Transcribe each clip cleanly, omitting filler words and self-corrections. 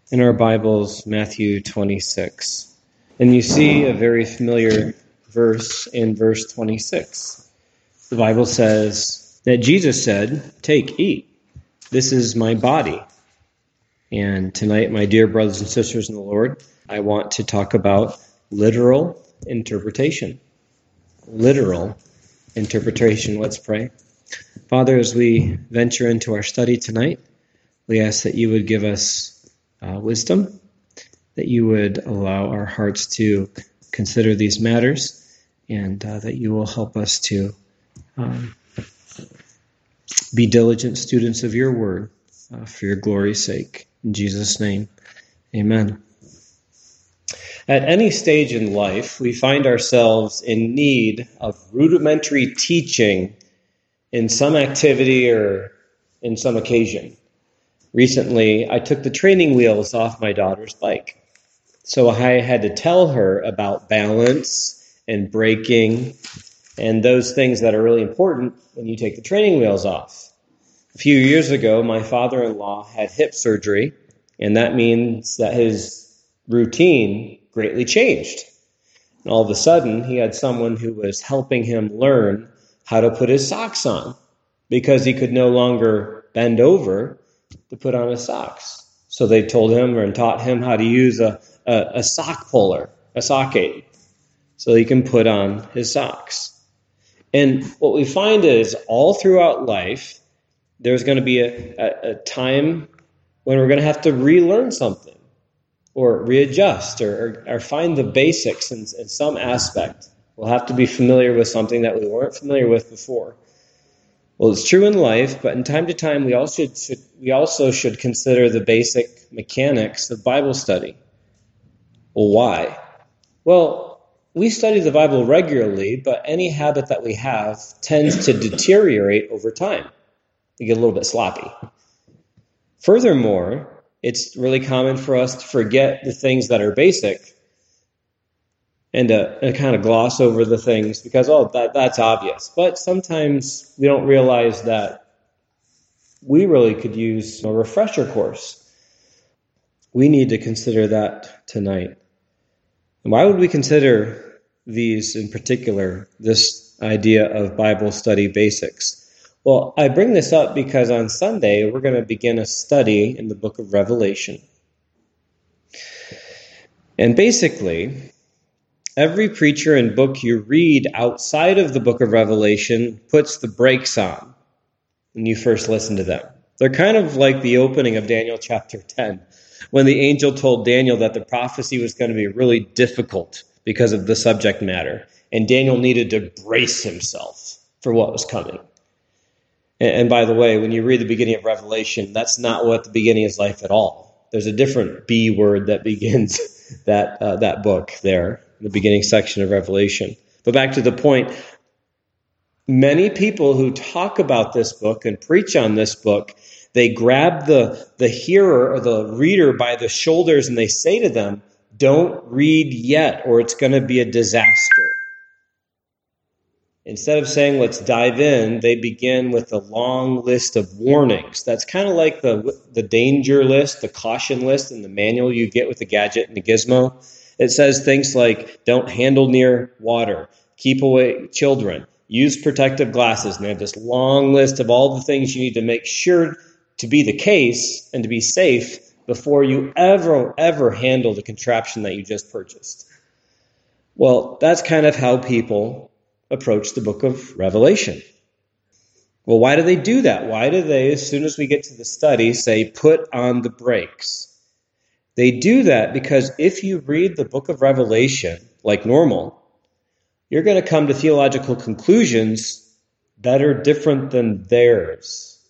in our Bibles, Matthew 26. And you see a very familiar verse in verse 26. The Bible says that Jesus said, "Take, eat. This is my body." And tonight, my dear brothers and sisters in the Lord, I want to talk about literal interpretation. Literal interpretation. Let's pray. Father, as we venture into our study tonight, we ask that you would give us wisdom, that you would allow our hearts to consider these matters, and that you will help us to be diligent students of your word for your glory's sake. In Jesus' name, amen. At any stage in life, we find ourselves in need of rudimentary teaching in some activity or in some occasion. Recently, I took the training wheels off my daughter's bike. So I had to tell her about balance and braking and those things that are really important when you take the training wheels off. A few years ago, my father-in-law had hip surgery, and that means that his routine greatly changed. And all of a sudden, he had someone who was helping him learn how to put his socks on because he could no longer bend over to put on his socks. So they told him and taught him how to use a sock puller, a sock aid, so he can put on his socks. And what we find is all throughout life, there's going to be a time when we're going to have to relearn something or readjust or find the basics in some aspect. We'll have to be familiar with something that we weren't familiar with before. Well, it's true in life, but in time to time, we also should consider the basic mechanics of Bible study. Well, why? Well, we study the Bible regularly, but any habit that we have tends to deteriorate over time. We get a little bit sloppy. Furthermore, it's really common for us to forget the things that are basic and kind of gloss over the things because, that's obvious. But sometimes we don't realize that we really could use a refresher course. We need to consider that tonight. And why would we consider these in particular, this idea of Bible study basics? Well, I bring this up because on Sunday, we're going to begin a study in the book of Revelation. And basically, every preacher and book you read outside of the book of Revelation puts the brakes on when you first listen to them. They're kind of like the opening of Daniel chapter 10, when the angel told Daniel that the prophecy was going to be really difficult because of the subject matter, and Daniel needed to brace himself for what was coming. And by the way, when you read the beginning of Revelation, that's not what the beginning is like at all. There's a different B word that begins that book there, the beginning section of Revelation. But back to the point, many people who talk about this book and preach on this book, they grab the hearer or the reader by the shoulders and they say to them, "Don't read yet, or it's going to be a disaster." Instead of saying, "Let's dive in," they begin with a long list of warnings. That's kind of like the danger list, the caution list in the manual you get with the gadget and the gizmo. It says things like, don't handle near water, keep away children, use protective glasses. And they have this long list of all the things you need to make sure to be the case and to be safe before you ever handle the contraption that you just purchased. Well, that's kind of how people approach the book of Revelation. Well, why do they do that? Why do they, as soon as we get to the study, say, put on the brakes? They do that because if you read the book of Revelation like normal, you're going to come to theological conclusions that are different than theirs.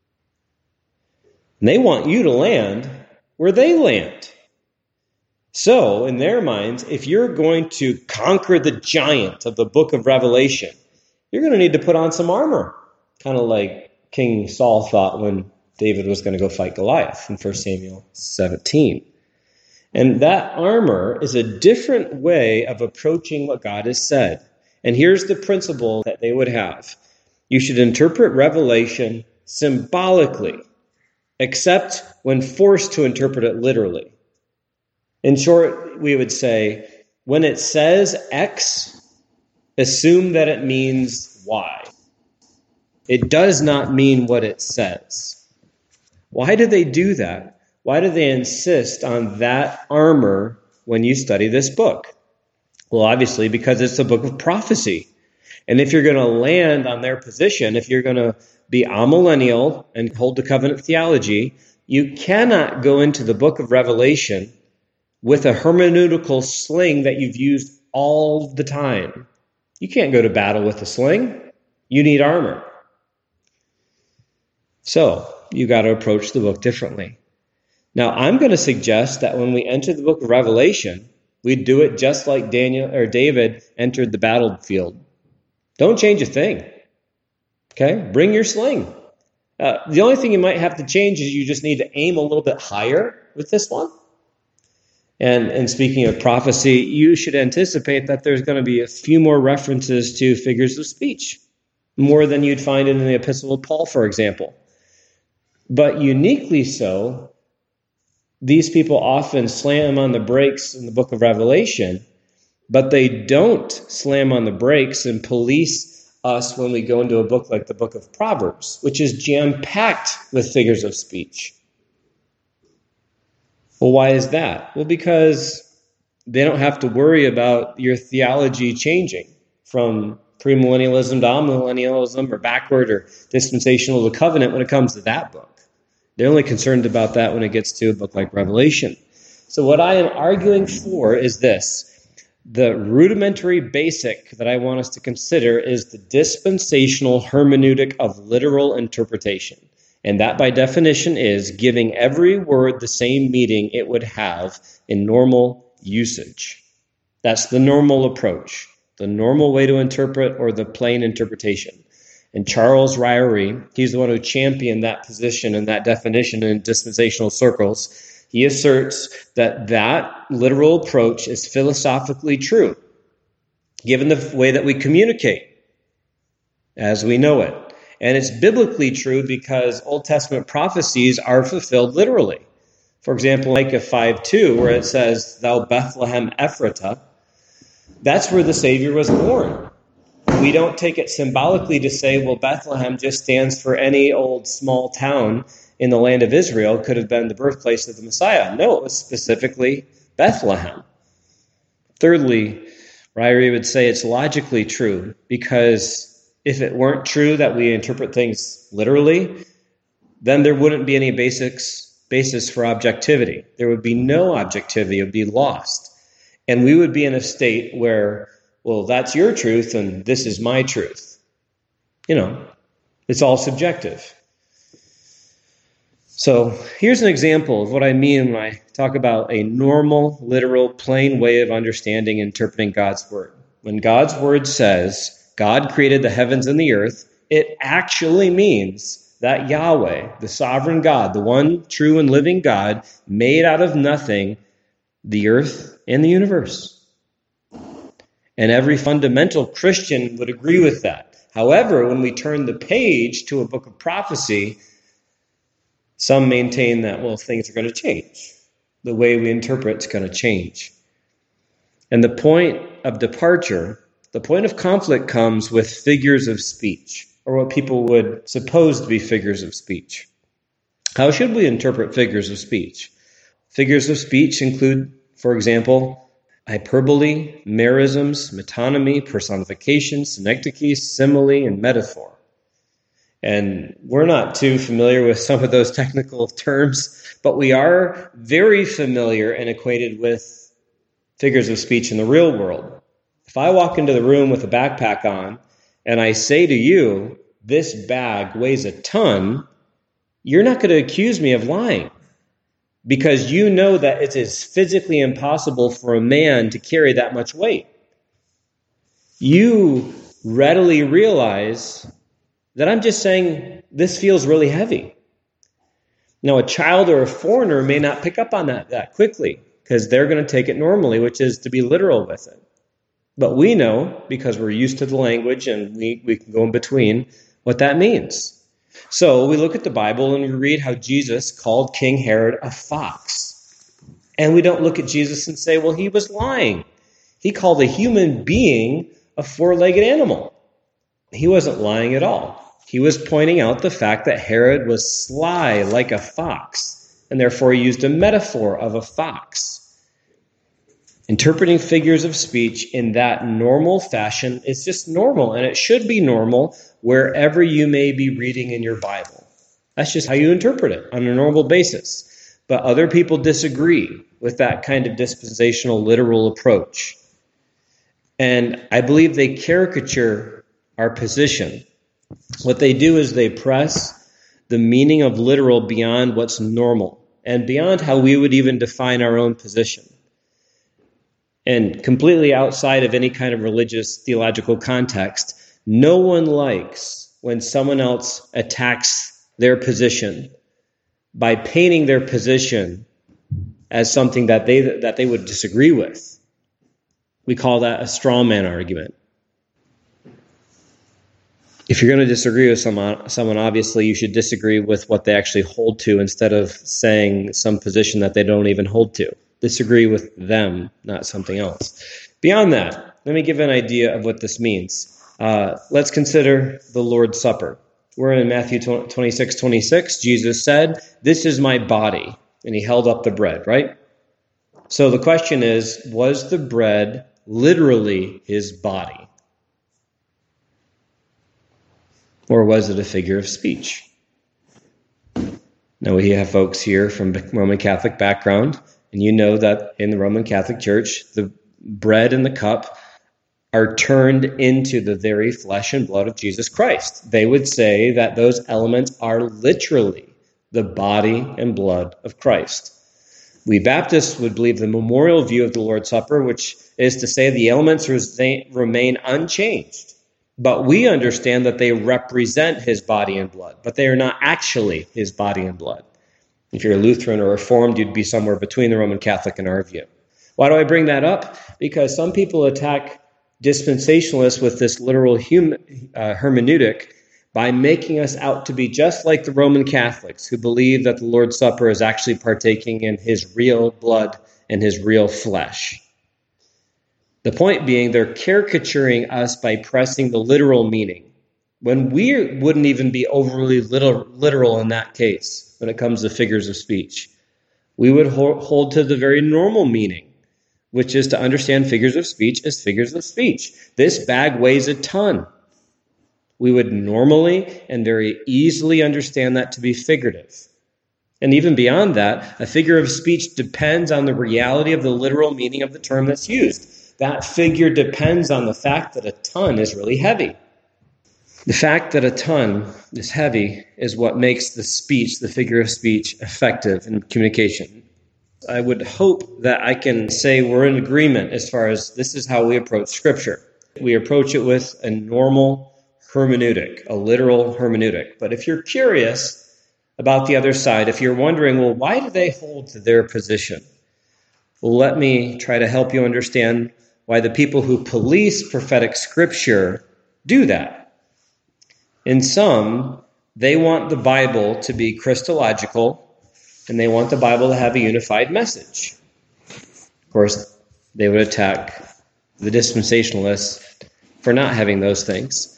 And they want you to land where they land. So, in their minds, if you're going to conquer the giant of the book of Revelation, you're going to need to put on some armor. Kind of like King Saul thought when David was going to go fight Goliath in 1 Samuel 17. And that armor is a different way of approaching what God has said. And here's the principle that they would have. You should interpret Revelation symbolically. except when forced to interpret it literally. In short, we would say, when it says X, assume that it means Y. It does not mean what it says. Why do they do that? Why do they insist on that armor when you study this book? Well, obviously, because it's a book of prophecy. And if you're going to land on their position, if you're going to be amillennial and hold the covenant theology, you cannot go into the book of Revelation with a hermeneutical sling that you've used all the time. You can't go to battle with a sling. You need armor. So you got to approach the book differently. Now, I'm going to suggest that when we enter the book of Revelation, we do it just like Daniel or David entered the battlefield. Don't change a thing. Okay? Bring your sling. The only thing you might have to change is you just need to aim a little bit higher with this one. And speaking of prophecy, you should anticipate that there's going to be a few more references to figures of speech, more than you'd find in the Epistle of Paul, for example. But uniquely so, these people often slam on the brakes in the book of Revelation, but they don't slam on the brakes and police us when we go into a book like the book of Proverbs, which is jam-packed with figures of speech. Well, why is that? Well, because they don't have to worry about your theology changing from premillennialism to amillennialism or backward or dispensational to covenant when it comes to that book. They're only concerned about that when it gets to a book like Revelation. So what I am arguing for is this. The rudimentary basic that I want us to consider is the dispensational hermeneutic of literal interpretation. And that, by definition, is giving every word the same meaning it would have in normal usage. That's the normal approach, the normal way to interpret or the plain interpretation. And Charles Ryrie, he's the one who championed that position and that definition in dispensational circles. He asserts that that literal approach is philosophically true, given the way that we communicate as we know it. And it's biblically true because Old Testament prophecies are fulfilled literally. For example, Micah 5:2, where it says, "Thou Bethlehem Ephratah," that's where the Savior was born. We don't take it symbolically to say, well, Bethlehem just stands for any old small town in the land of Israel, could have been the birthplace of the Messiah. No, it was specifically Bethlehem. Thirdly, Ryrie would say it's logically true because if it weren't true that we interpret things literally, then there wouldn't be any basis for objectivity. There would be no objectivity. It would be lost. And we would be in a state where, well, that's your truth and this is my truth. It's all subjective. So here's an example of what I mean when I talk about a normal, literal, plain way of understanding and interpreting God's word. When God's word says, God created the heavens and the earth, it actually means that Yahweh, the sovereign God, the one true and living God, made out of nothing the earth and the universe. And every fundamental Christian would agree with that. However, when we turn the page to a book of prophecy, some maintain that, well, things are going to change. The way we interpret is going to change. And the point of departure, the point of conflict comes with figures of speech, or what people would suppose to be figures of speech. How should we interpret figures of speech? Figures of speech include, for example, hyperbole, merisms, metonymy, personification, synecdoche, simile, and metaphor. And we're not too familiar with some of those technical terms, but we are very familiar and acquainted with figures of speech in the real world. If I walk into the room with a backpack on and I say to you, this bag weighs a ton, you're not going to accuse me of lying because you know that it is physically impossible for a man to carry that much weight. You readily realize that I'm just saying this feels really heavy. Now, a child or a foreigner may not pick up on that quickly because they're going to take it normally, which is to be literal with it. But we know, because we're used to the language and we can go in between, what that means. So we look at the Bible and we read how Jesus called King Herod a fox. And we don't look at Jesus and say, well, he was lying. He called a human being a four-legged animal. He wasn't lying at all. He was pointing out the fact that Herod was sly like a fox, and therefore he used a metaphor of a fox. Interpreting figures of speech in that normal fashion is just normal, and it should be normal wherever you may be reading in your Bible. That's just how you interpret it on a normal basis. But other people disagree with that kind of dispensational literal approach. And I believe they caricature our position. What they do is they press the meaning of literal beyond what's normal and beyond how we would even define our own position. And completely outside of any kind of religious theological context, no one likes when someone else attacks their position by painting their position as something that they would disagree with. We call that a straw man argument. If you're going to disagree with someone, obviously you should disagree with what they actually hold to instead of saying some position that they don't even hold to. Disagree with them, not something else. Beyond that, let me give an idea of what this means. Let's consider the Lord's Supper. We're in Matthew 26:26. Jesus said, "This is my body." And he held up the bread, right? So the question is, was the bread literally his body? Or was it a figure of speech? Now, we have folks here from Roman Catholic background, and you know that in the Roman Catholic Church, the bread and the cup are turned into the very flesh and blood of Jesus Christ. They would say that those elements are literally the body and blood of Christ. We Baptists would believe the memorial view of the Lord's Supper, which is to say the elements remain unchanged. But we understand that they represent his body and blood, but they are not actually his body and blood. If you're a Lutheran or Reformed, you'd be somewhere between the Roman Catholic and our view. Why do I bring that up? Because some people attack dispensationalists with this literal hermeneutic by making us out to be just like the Roman Catholics who believe that the Lord's Supper is actually partaking in his real blood and his real flesh. The point being, they're caricaturing us by pressing the literal meaning, when we wouldn't even be overly literal in that case when it comes to figures of speech. We would hold to the very normal meaning, which is to understand figures of speech as figures of speech. This bag weighs a ton. We would normally and very easily understand that to be figurative. And even beyond that, a figure of speech depends on the reality of the literal meaning of the term that's used. That figure depends on the fact that a ton is really heavy. The fact that a ton is heavy is what makes the speech, the figure of speech, effective in communication. I would hope that I can say we're in agreement as far as this is how we approach Scripture. We approach it with a normal hermeneutic, a literal hermeneutic. But if you're curious about the other side, if you're wondering, well, why do they hold to their position? Well, let me try to help you understand why the people who police prophetic Scripture do that. In some, they want the Bible to be Christological, and they want the Bible to have a unified message. Of course, they would attack the dispensationalists for not having those things.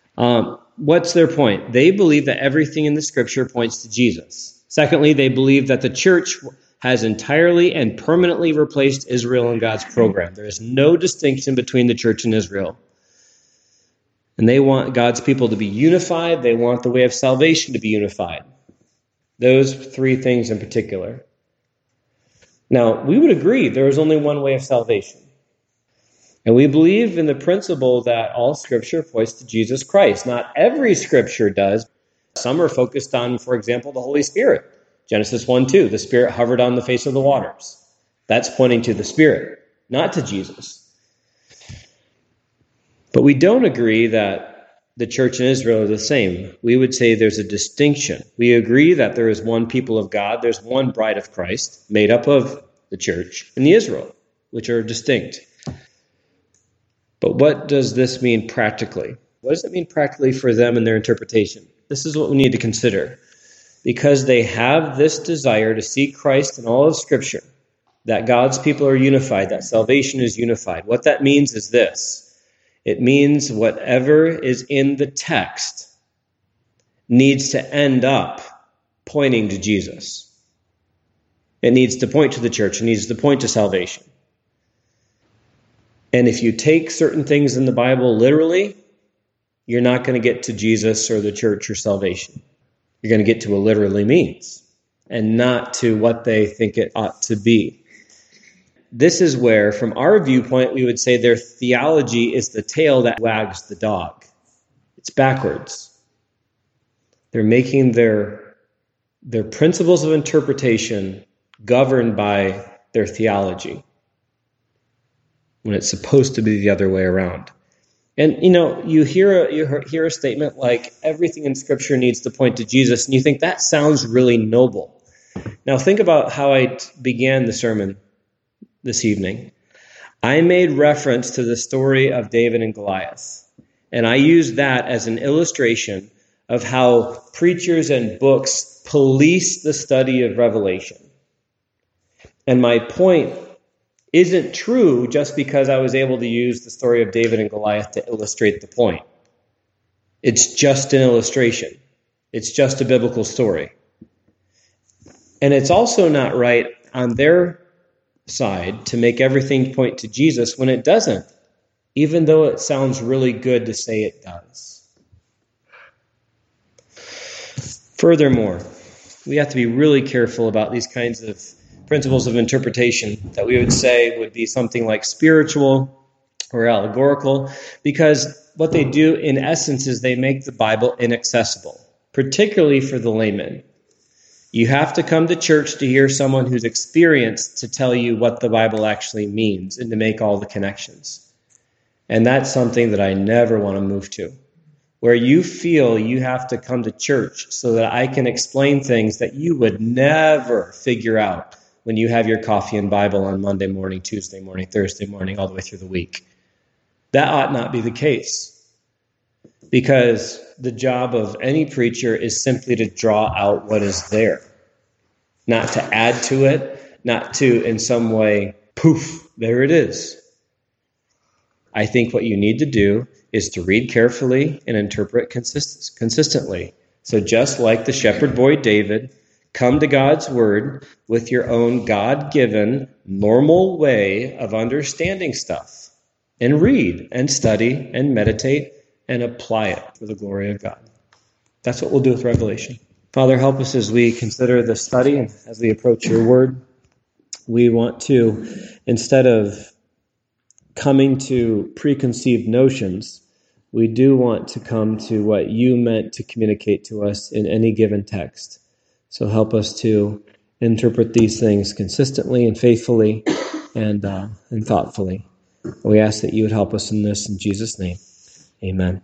What's their point? They believe that everything in the Scripture points to Jesus. Secondly, they believe that the church has entirely and permanently replaced Israel in God's program. There is no distinction between the church and Israel. And they want God's people to be unified. They want the way of salvation to be unified. Those three things in particular. Now, we would agree there is only one way of salvation. And we believe in the principle that all Scripture points to Jesus Christ. Not every Scripture does. Some are focused on, for example, the Holy Spirit. Genesis 1:2, the Spirit hovered on the face of the waters. That's pointing to the Spirit, not to Jesus. But we don't agree that the church and Israel are the same. We would say there's a distinction. We agree that there is one people of God, there's one bride of Christ, made up of the church and the Israel, which are distinct. But what does this mean practically? What does it mean practically for them in their interpretation? this is what we need to consider. Because they have this desire to see Christ in all of Scripture, that God's people are unified, that salvation is unified. What that means is this. It means whatever is in the text needs to end up pointing to Jesus. It needs to point to the church. It needs to point to salvation. And if you take certain things in the Bible literally, you're not going to get to Jesus or the church or salvation. You're going to get to what literally means and not to what they think it ought to be. This is where, from our viewpoint, we would say their theology is the tail that wags the dog. It's backwards. They're making their principles of interpretation governed by their theology when it's supposed to be the other way around. And, you hear a statement like everything in Scripture needs to point to Jesus, and you think that sounds really noble. Now think about how I began the sermon this evening. I made reference to the story of David and Goliath, and I used that as an illustration of how preachers and books police the study of Revelation. And my point isn't true just because I was able to use the story of David and Goliath to illustrate the point. It's just an illustration. It's just a biblical story. And it's also not right on their side to make everything point to Jesus when it doesn't, even though it sounds really good to say it does. Furthermore, we have to be really careful about these kinds of principles of interpretation that we would say would be something like spiritual or allegorical, because what they do in essence is they make the Bible inaccessible, particularly for the layman. You have to come to church to hear someone who's experienced to tell you what the Bible actually means and to make all the connections. And that's something that I never want to move to, where you feel you have to come to church so that I can explain things that you would never figure out when you have your coffee and Bible on Monday morning, Tuesday morning, Thursday morning, all the way through the week. That ought not be the case, because the job of any preacher is simply to draw out what is there, not to add to it, not to in some way, poof, there it is. I think what you need to do is to read carefully and interpret consistently. So just like the shepherd boy David, come to God's word with your own God-given, normal way of understanding stuff. And read and study and meditate and apply it for the glory of God. That's what we'll do with Revelation. Father, help us as we consider the study and as we approach your word. We want to, instead of coming to preconceived notions, we do want to come to what you meant to communicate to us in any given text. So help us to interpret these things consistently and faithfully and thoughtfully. We ask that you would help us in this in Jesus' name. Amen.